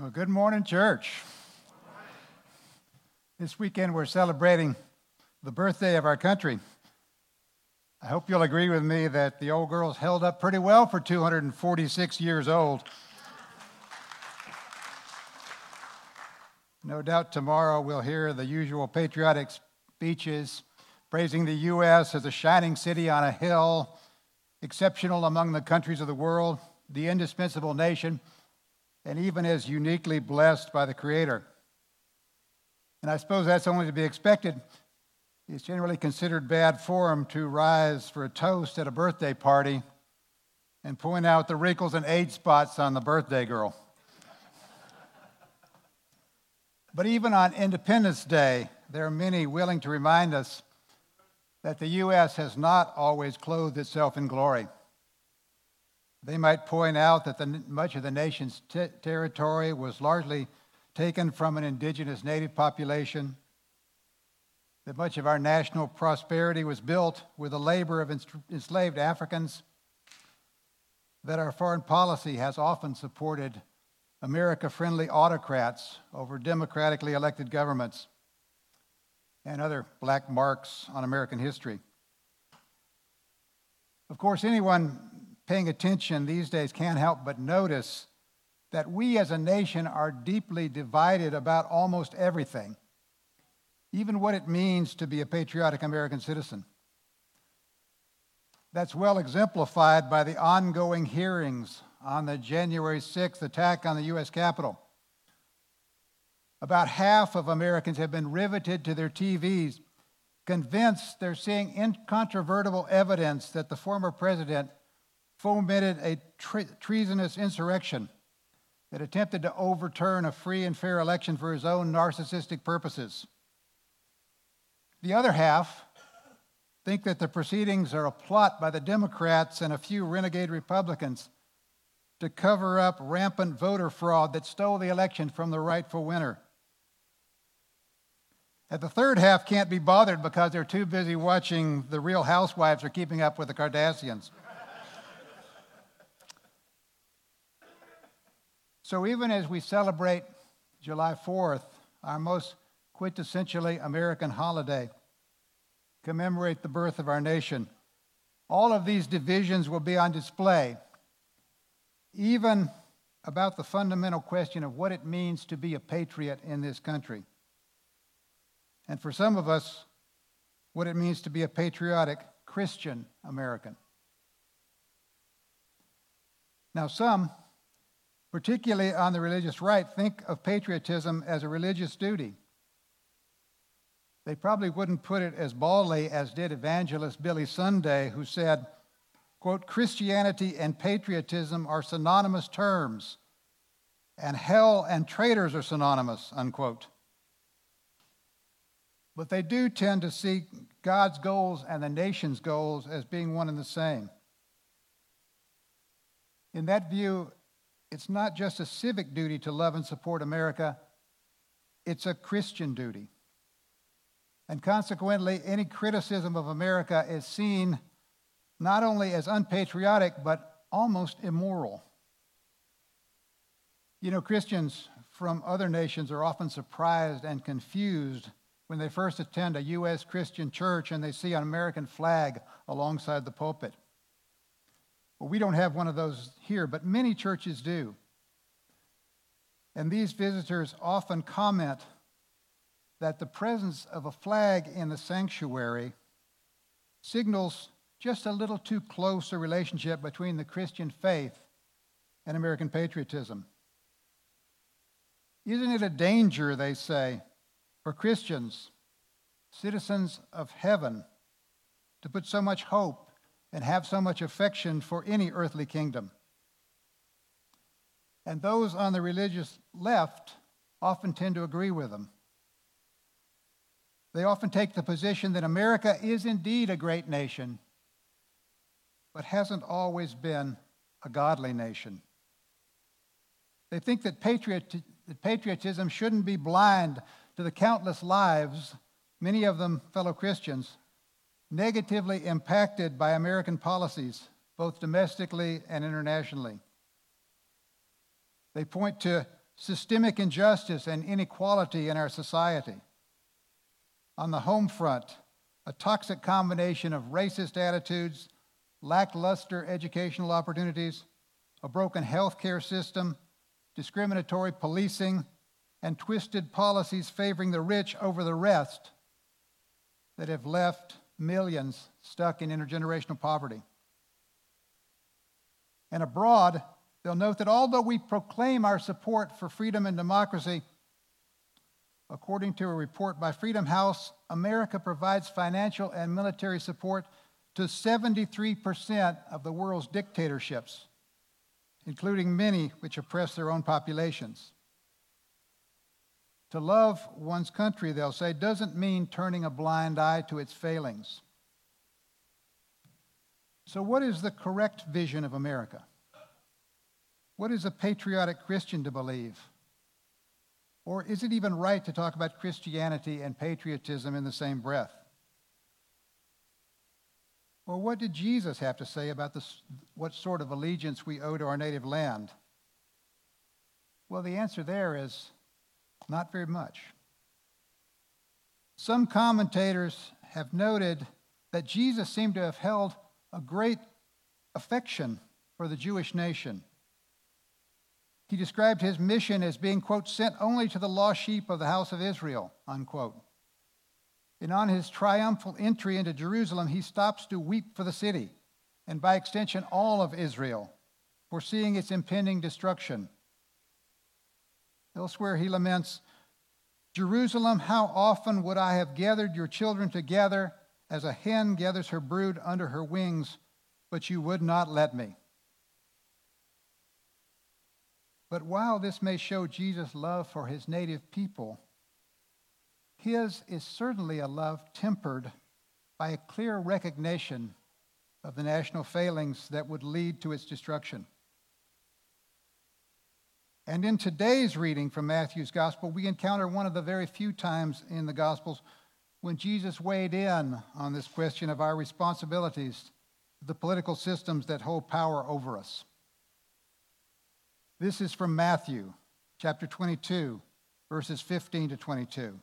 Well, good morning, church. This weekend we're celebrating the birthday of our country. I hope you'll agree with me that the old girl's held up pretty well for 246 years old. No doubt tomorrow we'll hear the usual patriotic speeches praising the U.S. as a shining city on a hill, exceptional among the countries of the world, the indispensable nation, and even as uniquely blessed by the Creator. And I suppose that's only to be expected. It's generally considered bad form to rise for a toast at a birthday party and point out the wrinkles and age spots on the birthday girl. But even on Independence Day, there are many willing to remind us that the U.S. has not always clothed itself in glory. They might point out that much of the nation's territory was largely taken from an indigenous native population, that much of our national prosperity was built with the labor of enslaved Africans, that our foreign policy has often supported America-friendly autocrats over democratically elected governments, and other black marks on American history. Of course, anyone paying attention these days can't help but notice that we as a nation are deeply divided about almost everything, even what it means to be a patriotic American citizen. That's well exemplified by the ongoing hearings on the January 6th attack on the U.S. Capitol. About half of Americans have been riveted to their TVs, convinced they're seeing incontrovertible evidence that the former president fomented a treasonous insurrection that attempted to overturn a free and fair election for his own narcissistic purposes. The other half think that the proceedings are a plot by the Democrats and a few renegade Republicans to cover up rampant voter fraud that stole the election from the rightful winner. And the third half can't be bothered because they're too busy watching The Real Housewives or Keeping Up with the Kardashians. So even as we celebrate July 4th, our most quintessentially American holiday, commemorate the birth of our nation, all of these divisions will be on display, even about the fundamental question of what it means to be a patriot in this country. And for some of us, what it means to be a patriotic Christian American. Now, some, particularly on the religious right, think of patriotism as a religious duty. They probably wouldn't put it as baldly as did evangelist Billy Sunday, who said, quote, "Christianity and patriotism are synonymous terms, and hell and traitors are synonymous," unquote. But they do tend to see God's goals and the nation's goals as being one and the same. In that view, it's not just a civic duty to love and support America, it's a Christian duty. And consequently, any criticism of America is seen not only as unpatriotic, but almost immoral. You know, Christians from other nations are often surprised and confused when they first attend a U.S. Christian church and they see an American flag alongside the pulpit. Well, we don't have one of those here, but many churches do. And these visitors often comment that the presence of a flag in the sanctuary signals just a little too close a relationship between the Christian faith and American patriotism. Isn't it a danger, they say, for Christians, citizens of heaven, to put so much hope and have so much affection for any earthly kingdom? And those on the religious left often tend to agree with them. They often take the position that America is indeed a great nation, but hasn't always been a godly nation. They think that patriotism shouldn't be blind to the countless lives, many of them fellow Christians, negatively impacted by American policies, both domestically and internationally. They point to systemic injustice and inequality in our society. On the home front, a toxic combination of racist attitudes, lackluster educational opportunities, a broken healthcare system, discriminatory policing, and twisted policies favoring the rich over the rest that have left millions stuck in intergenerational poverty. And abroad, they'll note that although we proclaim our support for freedom and democracy, according to a report by Freedom House, America provides financial and military support to 73% of the world's dictatorships, including many which oppress their own populations. To love one's country, they'll say, doesn't mean turning a blind eye to its failings. So what is the correct vision of America? What is a patriotic Christian to believe? Or is it even right to talk about Christianity and patriotism in the same breath? Well, what did Jesus have to say about what sort of allegiance we owe to our native land? Well, the answer there is not very much. Some commentators have noted that Jesus seemed to have held a great affection for the Jewish nation. He described his mission as being, quote, sent only to the lost sheep of the house of Israel, unquote. And on his triumphal entry into Jerusalem, he stops to weep for the city, and by extension, all of Israel, foreseeing its impending destruction. Elsewhere, he laments, Jerusalem, how often would I have gathered your children together as a hen gathers her brood under her wings, but you would not let me. But while this may show Jesus' love for his native people, his is certainly a love tempered by a clear recognition of the national failings that would lead to its destruction. And in today's reading from Matthew's Gospel, we encounter one of the very few times in the Gospels when Jesus weighed in on this question of our responsibilities to the political systems that hold power over us. This is from Matthew chapter 22, verses 15 to 22.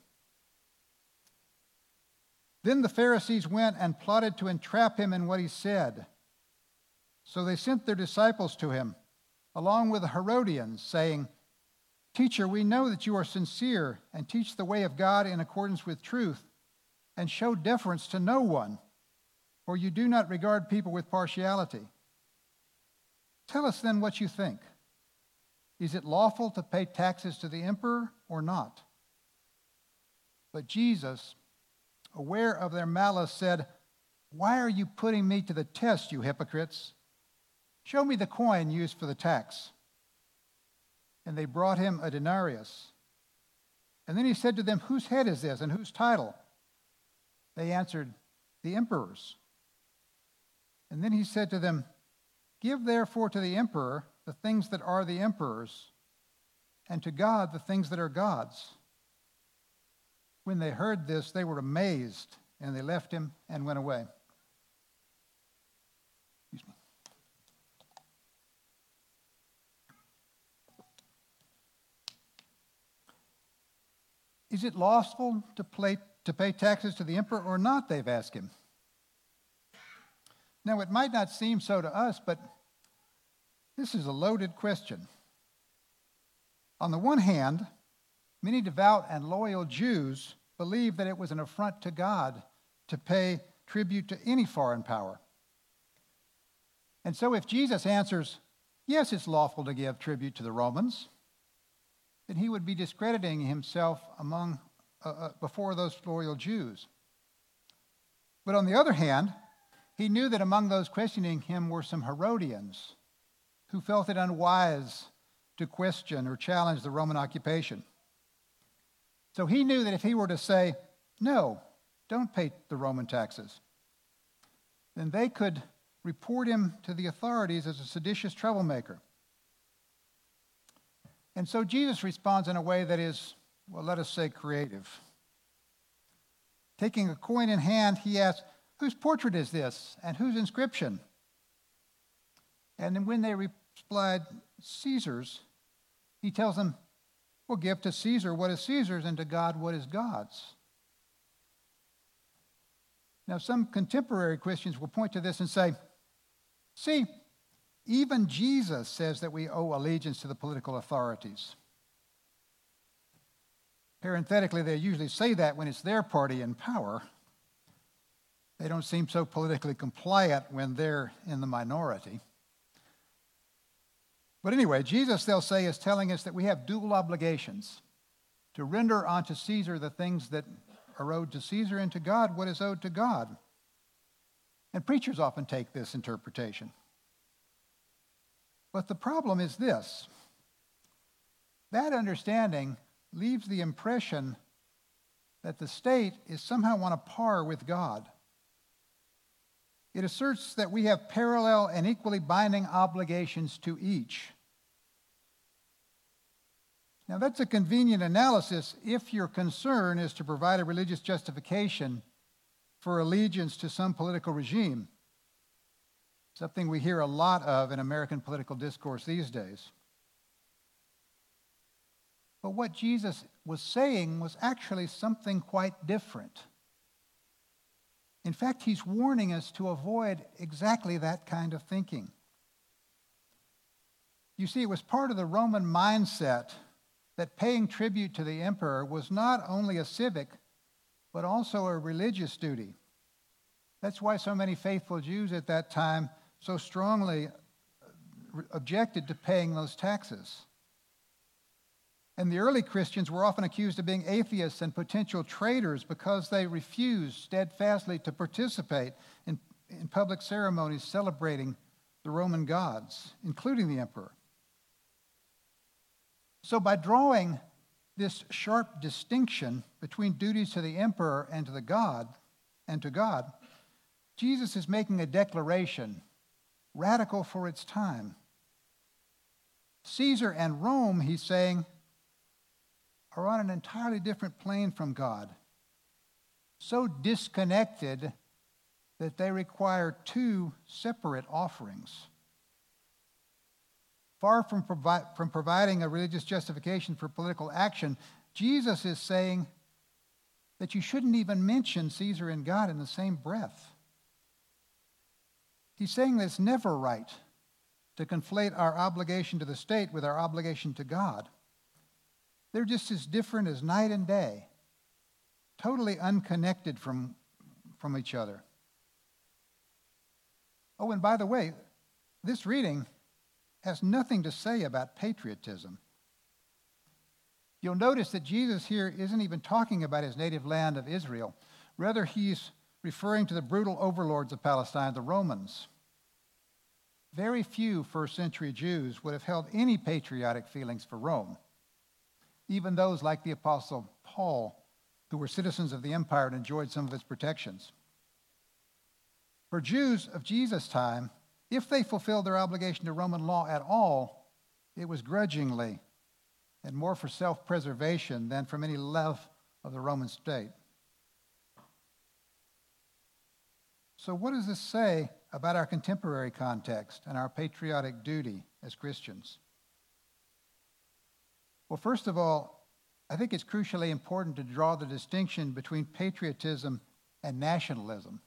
Then the Pharisees went and plotted to entrap him in what he said. So they sent their disciples to him, along with the Herodians, saying, Teacher, we know that you are sincere and teach the way of God in accordance with truth, and show deference to no one, for you do not regard people with partiality. Tell us then what you think. Is it lawful to pay taxes to the emperor or not? But Jesus, aware of their malice, said, Why are you putting me to the test, you hypocrites? Show me the coin used for the tax. And they brought him a denarius. And then he said to them, Whose head is this and whose title? They answered, The emperor's. And then he said to them, Give therefore to the emperor the things that are the emperor's, and to God the things that are God's. When they heard this, they were amazed, and they left him and went away. Excuse me. Is it lawful to pay taxes to the emperor or not, they've asked him. Now, it might not seem so to us, but this is a loaded question. On the one hand, many devout and loyal Jews believed that it was an affront to God to pay tribute to any foreign power. And so if Jesus answers, yes, it's lawful to give tribute to the Romans, then he would be discrediting himself before those loyal Jews. But on the other hand, he knew that among those questioning him were some Herodians who felt it unwise to question or challenge the Roman occupation. So he knew that if he were to say, no, don't pay the Roman taxes, then they could report him to the authorities as a seditious troublemaker. And so Jesus responds in a way that is, well, let us say creative. Taking a coin in hand, he asks, whose portrait is this and whose inscription? And then when they replied, Caesar's, he tells them, Well, give to Caesar what is Caesar's and to God what is God's. Now, some contemporary Christians will point to this and say, see, even Jesus says that we owe allegiance to the political authorities. Parenthetically, they usually say that when it's their party in power. They don't seem so politically compliant when they're in the minority. But anyway, Jesus, they'll say, is telling us that we have dual obligations to render unto Caesar the things that are owed to Caesar, and to God what is owed to God. And preachers often take this interpretation. But the problem is this: that understanding leaves the impression that the state is somehow on a par with God. It asserts that we have parallel and equally binding obligations to each. Now, that's a convenient analysis if your concern is to provide a religious justification for allegiance to some political regime, something we hear a lot of in American political discourse these days. But what Jesus was saying was actually something quite different. In fact, he's warning us to avoid exactly that kind of thinking. You see, it was part of the Roman mindset that paying tribute to the emperor was not only a civic, but also a religious duty. That's why so many faithful Jews at that time so strongly objected to paying those taxes. And the early Christians were often accused of being atheists and potential traitors because they refused steadfastly to participate in public ceremonies celebrating the Roman gods, including the emperor. So by drawing this sharp distinction between duties to the emperor and to God, Jesus is making a declaration radical for its time. Caesar and Rome, he's saying, are on an entirely different plane from God, so disconnected that they require two separate offerings. Far from providing a religious justification for political action, Jesus is saying that you shouldn't even mention Caesar and God in the same breath. He's saying that it's never right to conflate our obligation to the state with our obligation to God. They're just as different as night and day, totally unconnected from each other. Oh, and by the way, this reading has nothing to say about patriotism. You'll notice that Jesus here isn't even talking about his native land of Israel. Rather, he's referring to the brutal overlords of Palestine, the Romans. Very few first-century Jews would have held any patriotic feelings for Rome, even those like the Apostle Paul, who were citizens of the empire and enjoyed some of its protections. For Jews of Jesus' time, if they fulfilled their obligation to Roman law at all, it was grudgingly and more for self-preservation than from any love of the Roman state. So what does this say about our contemporary context and our patriotic duty as Christians? Well, first of all, I think it's crucially important to draw the distinction between patriotism and nationalism.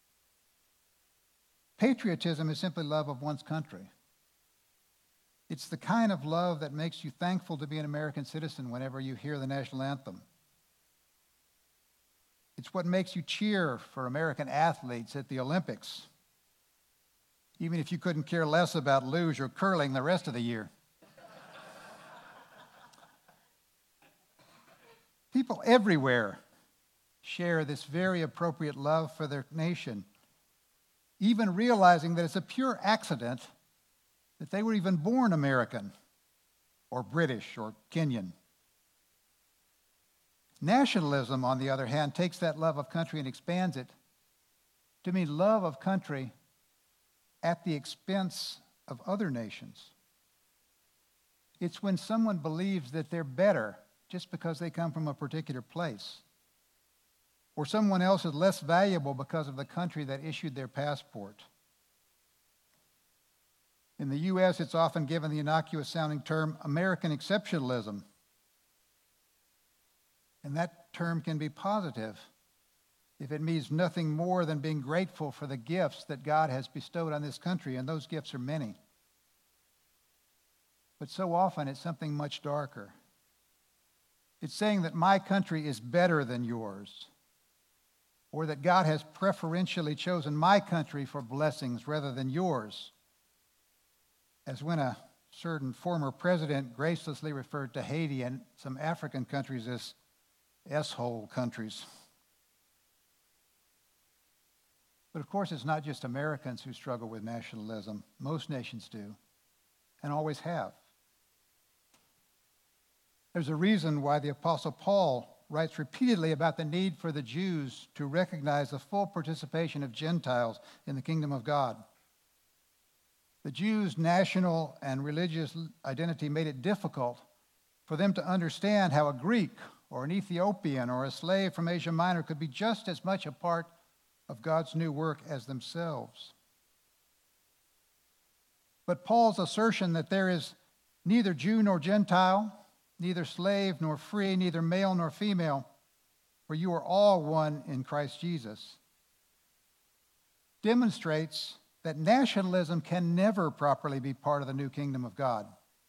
Patriotism is simply love of one's country. It's the kind of love that makes you thankful to be an American citizen whenever you hear the national anthem. It's what makes you cheer for American athletes at the Olympics, even if you couldn't care less about luge or curling the rest of the year. People everywhere share this very appropriate love for their nation, even realizing that it's a pure accident that they were even born American or British or Kenyan. Nationalism, on the other hand, takes that love of country and expands it to mean love of country at the expense of other nations. It's when someone believes that they're better just because they come from a particular place, or someone else is less valuable because of the country that issued their passport. In the U.S., it's often given the innocuous-sounding term American exceptionalism, And that term can be positive if it means nothing more than being grateful for the gifts that God has bestowed on this country, and those gifts are many. But so often it's something much darker. It's saying that my country is better than yours, or that God has preferentially chosen my country for blessings rather than yours, as when a certain former president gracelessly referred to Haiti and some African countries as S-hole countries. But of course, it's not just Americans who struggle with nationalism. Most nations do, and always have. There's a reason why the Apostle Paul writes repeatedly about the need for the Jews to recognize the full participation of Gentiles in the kingdom of God. The Jews' national and religious identity made it difficult for them to understand how a Greek or an Ethiopian or a slave from Asia Minor could be just as much a part of God's new work as themselves. But Paul's assertion that there is neither Jew nor Gentile, neither slave nor free, neither male nor female, for you are all one in Christ Jesus, demonstrates that nationalism can never properly be part of the new kingdom of God.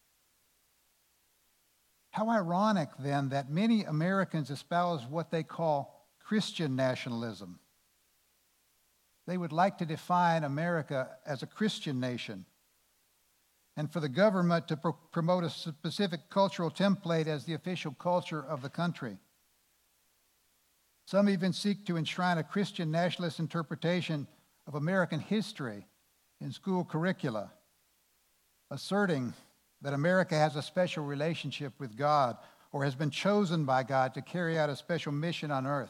How ironic, then, that many Americans espouse what they call Christian nationalism. They would like to define America as a Christian nation, and for the government to promote a specific cultural template as the official culture of the country. Some even seek to enshrine a Christian nationalist interpretation of American history in school curricula, asserting that America has a special relationship with God or has been chosen by God to carry out a special mission on earth.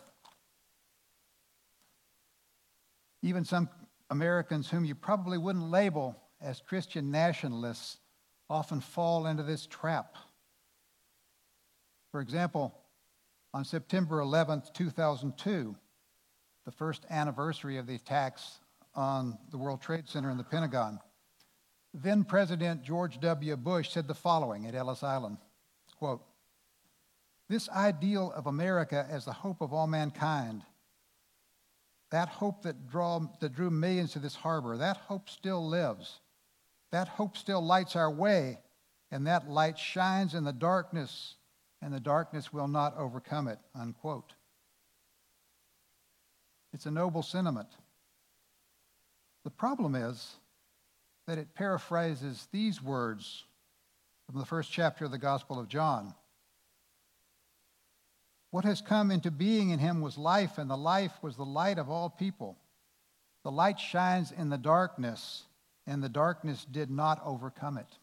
Even some Americans whom you probably wouldn't label as Christian nationalists often fall into this trap. For example, on September 11th, 2002, the first anniversary of the attacks on the World Trade Center and the Pentagon, then President George W. Bush said the following at Ellis Island, quote, "This ideal of America as the hope of all mankind, that hope that drew millions to this harbor, that hope still lives. That hope still lights our way, and that light shines in the darkness, and the darkness will not overcome it," unquote. It's a noble sentiment. The problem is that it paraphrases these words from the first chapter of the Gospel of John. What has come into being in him was life, and the life was the light of all people. The light shines in the darkness, and the darkness did not overcome it.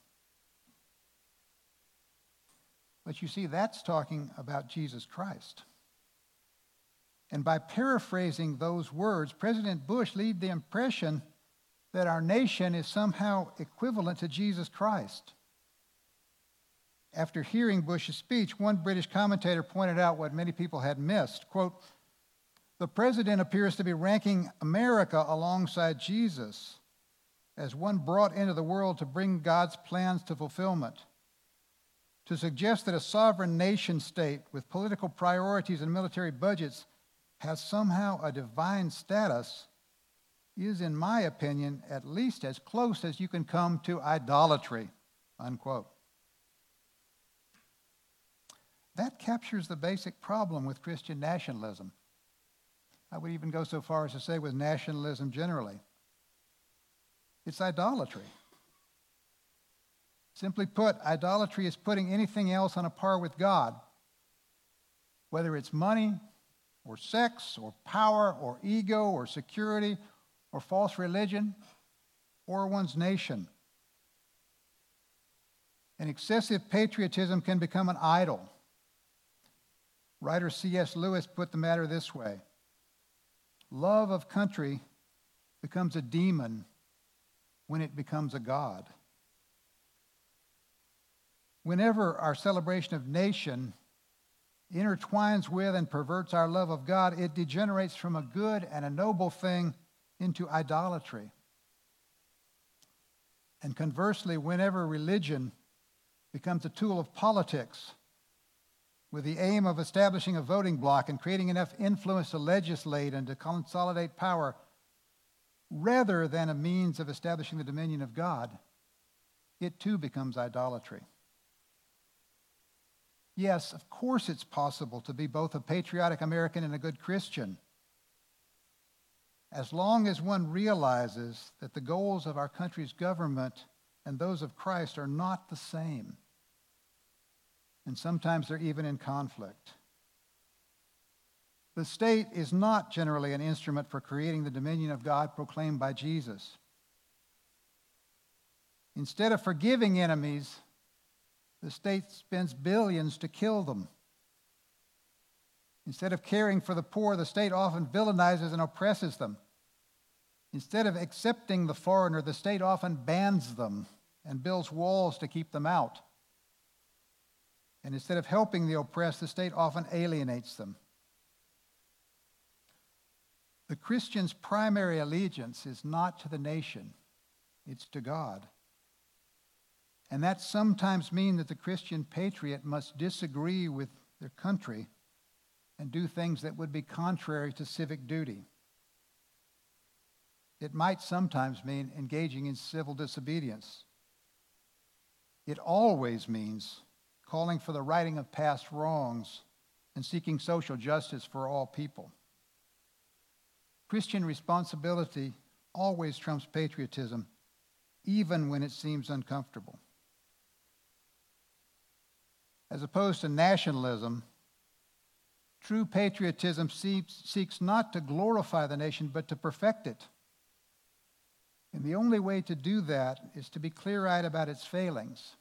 But you see, that's talking about Jesus Christ. And by paraphrasing those words, President Bush leaves the impression that our nation is somehow equivalent to Jesus Christ. After hearing Bush's speech, one British commentator pointed out what many people had missed. Quote, "The president appears to be ranking America alongside Jesus as one brought into the world to bring God's plans to fulfillment. To suggest that a sovereign nation state with political priorities and military budgets has somehow a divine status is, in my opinion, at least as close as you can come to idolatry," unquote. That captures the basic problem with Christian nationalism. I would even go so far as to say with nationalism generally. It's idolatry. Simply put, idolatry is putting anything else on a par with God, whether it's money or sex or power or ego or security or false religion or one's nation. And excessive patriotism can become an idol. Writer C.S. Lewis put the matter this way: love of country becomes a demon when it becomes a god. Whenever our celebration of nation intertwines with and perverts our love of God, it degenerates from a good and a noble thing into idolatry. And conversely, whenever religion becomes a tool of politics, with the aim of establishing a voting bloc and creating enough influence to legislate and to consolidate power, rather than a means of establishing the dominion of God, it too becomes idolatry. Yes, of course it's possible to be both a patriotic American and a good Christian, as long as one realizes that the goals of our country's government and those of Christ are not the same. And sometimes they're even in conflict. The state is not generally an instrument for creating the dominion of God proclaimed by Jesus. Instead of forgiving enemies, the state spends billions to kill them. Instead of caring for the poor, the state often villainizes and oppresses them. Instead of accepting the foreigner, the state often bans them and builds walls to keep them out. And instead of helping the oppressed, the state often alienates them. The Christian's primary allegiance is not to the nation, it's to God. And that sometimes means that the Christian patriot must disagree with their country and do things that would be contrary to civic duty. It might sometimes mean engaging in civil disobedience. It always means calling for the righting of past wrongs and seeking social justice for all people. Christian responsibility always trumps patriotism, even when it seems uncomfortable. As opposed to nationalism, true patriotism seeks not to glorify the nation, but to perfect it. And the only way to do that is to be clear-eyed about its failings.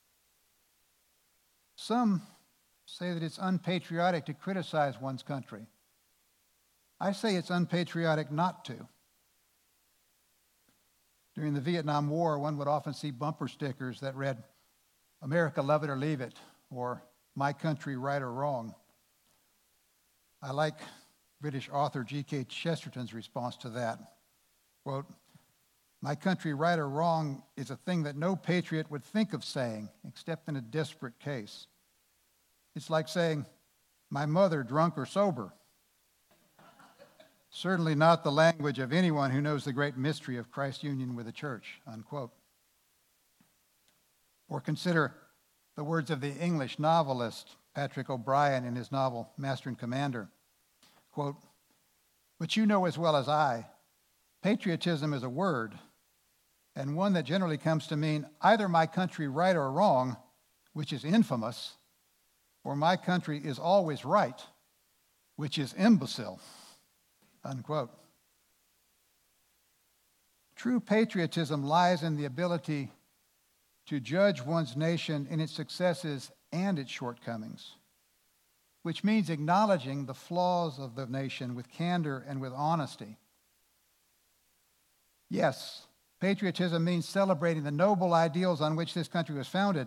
Some say that it's unpatriotic to criticize one's country. I say it's unpatriotic not to. During the Vietnam War, one would often see bumper stickers that read, "America, love it or leave it," or "My country, right or wrong." I like British author G.K. Chesterton's response to that. Quote, "My country, right or wrong, is a thing that no patriot would think of saying, except in a desperate case. It's like saying, 'My mother, drunk or sober.' Certainly not the language of anyone who knows the great mystery of Christ's union with the church," unquote. Or consider the words of the English novelist Patrick O'Brian in his novel Master and Commander. Quote, "But you know as well as I, patriotism is a word, and one that generally comes to mean either my country right or wrong, which is infamous, or my country is always right, which is imbecile," unquote. True patriotism lies in the ability to judge one's nation in its successes and its shortcomings, which means acknowledging the flaws of the nation with candor and with honesty. Yes, patriotism means celebrating the noble ideals on which this country was founded,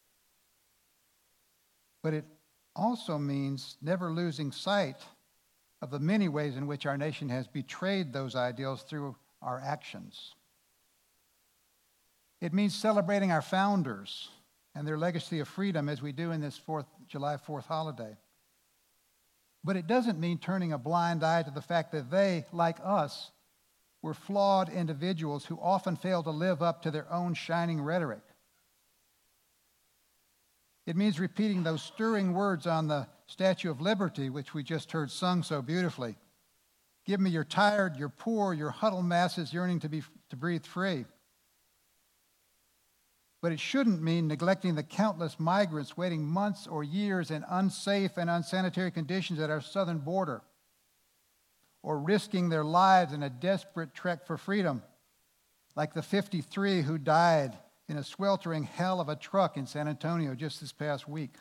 but it also means never losing sight of the many ways in which our nation has betrayed those ideals through our actions. It means celebrating our founders and their legacy of freedom as we do in this July 4th holiday. But it doesn't mean turning a blind eye to the fact that they, like us, were flawed individuals who often fail to live up to their own shining rhetoric. It means repeating those stirring words on the Statue of Liberty, which we just heard sung so beautifully. "Give me your tired, your poor, your huddled masses yearning to breathe free." But it shouldn't mean neglecting the countless migrants waiting months or years in unsafe and unsanitary conditions at our southern border, or risking their lives in a desperate trek for freedom, like the 53 who died in a sweltering hell of a truck in San Antonio just this past week.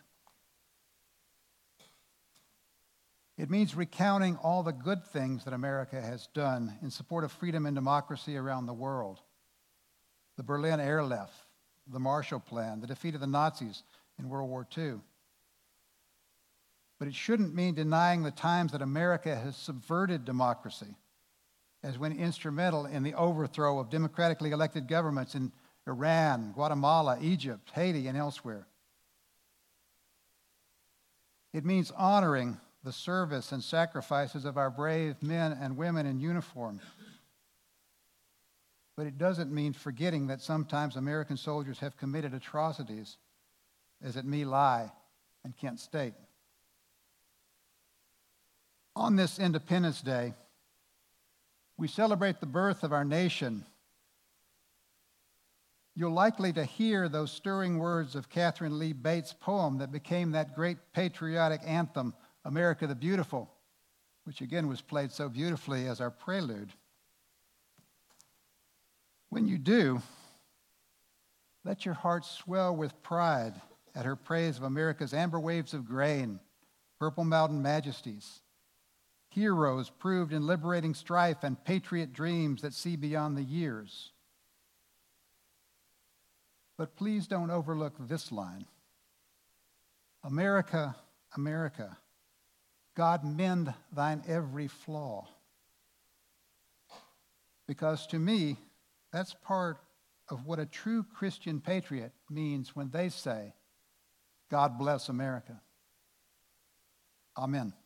It means recounting all the good things that America has done in support of freedom and democracy around the world. The Berlin Airlift, the Marshall Plan, the defeat of the Nazis in World War II. But it shouldn't mean denying the times that America has subverted democracy, as when instrumental in the overthrow of democratically elected governments in Iran, Guatemala, Egypt, Haiti, and elsewhere. It means honoring the service and sacrifices of our brave men and women in uniform. But it doesn't mean forgetting that sometimes American soldiers have committed atrocities, as at My Lai and Kent State. On this Independence Day, we celebrate the birth of our nation. You're likely to hear those stirring words of Catherine Lee Bates' poem that became that great patriotic anthem, America the Beautiful, which again was played so beautifully as our prelude. When you do, let your heart swell with pride at her praise of America's amber waves of grain, purple mountain majesties, heroes proved in liberating strife and patriot dreams that see beyond the years. But please don't overlook this line. America, America, God mend thine every flaw. Because to me, that's part of what a true Christian patriot means when they say, God bless America. Amen.